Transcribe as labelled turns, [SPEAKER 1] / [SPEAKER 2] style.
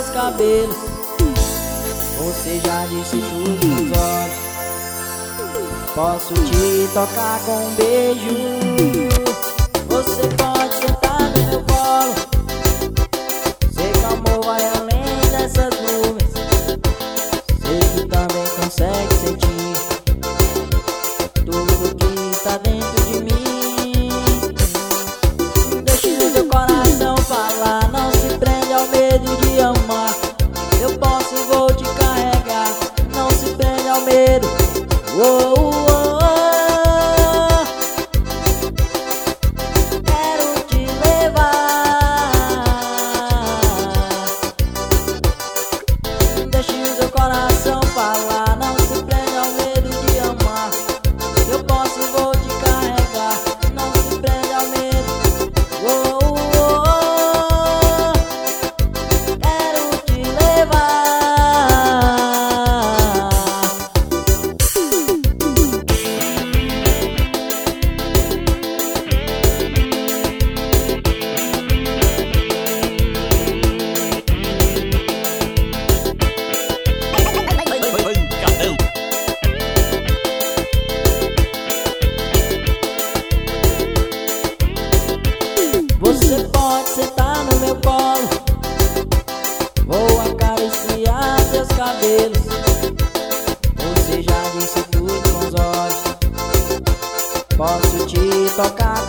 [SPEAKER 1] cabelos. Você já disse tudo nos olhos. Posso te tocar com um beijo. Você pode sentar no meu colo. Sei que o amor vai além dessas nuvens. Sei que também consegue sentir tudo que está dentro de mim. Deixe o seu coração falar. Não se prende ao medo de amar. Eu posso, vou te carregar. Não se prende ao medo. Quero te levar. Deixe o seu coração falar. Não se prende ao medo de amar. Eu posso, vou te carregar. Não se prende ao medo. Quero te levar. Você pode sentar no meu colo. Vou acariciar seus cabelos. Você já disse tudo com os olhos. Posso te tocar